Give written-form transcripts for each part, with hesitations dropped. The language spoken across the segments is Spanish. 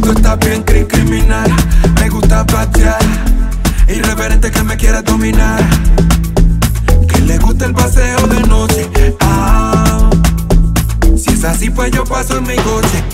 tú estás bien criminal. Me gusta patear, irreverente que me quiera dominar, que le gusta el paseo de noche. Ah, si es así pues yo paso en mi coche.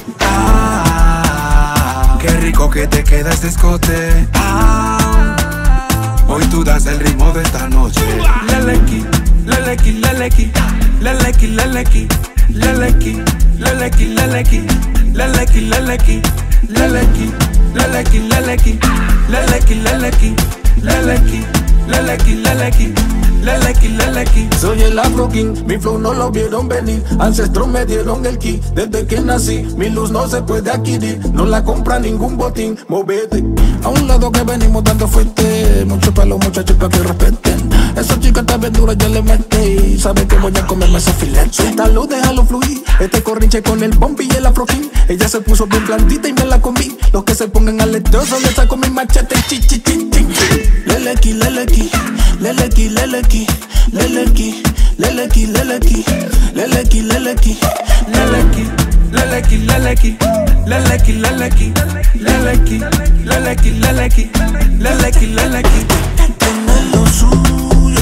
Ah, qué rico que te queda ese escote. Ah, hoy tú das el ritmo de esta noche. Lelequi, lelequi, lelequi, lelequi, lelequi, lelequi, lelequi, lelequi, lelequi, lelequi, lelequi, lelequi, lelequi, lelequi, lelequi, lelequi, lelequi, lelequi, lelequi, lelequi. Soy el Afro King, mi flow no lo vieron venir. Ancestros me dieron el ki, desde que nací. Mi luz no se puede adquirir, no la compra ningún botín. Movete, a un lado que venimos dando fuerte. Mucho para los muchachos para que respeten. Esos chicos esta aventura ya le mete y sabe que voy a comerme ese filete. Suéltalo, déjalo fluir, este corrinche con el bombi y el Afro King. Ella se puso bien blandita y me la comí. Los que se pongan aleteosos le saco mi machete. Chi, chi, chi, chi. Lelequi, lelequi, lelequi, lelequi, lelequi, lelequi, lelequi, lelequi, lelequi, lelequi, lelequi, lelequi, lelequi, lelequi, lelequi, lelequi, lelequi, lelequi, lelequi. Tiene lo suyo,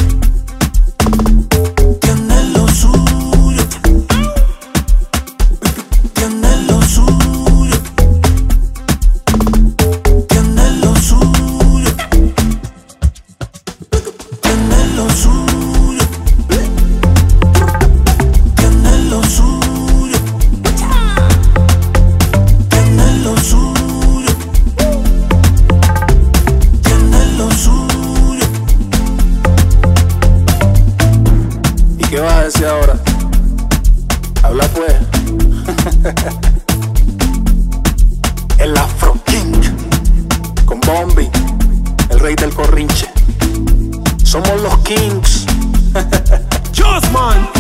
tiene lo suyo, tiene lo suyo, tiene lo suyo, tiene lo suyo, tiene lo suyo, tiene lo suyo, tiene lo suyo. ¿Y qué vas a decir ahora? Habla pues. El Afro King con Bombi, el rey del corrinche. Somos los Kings. Just man.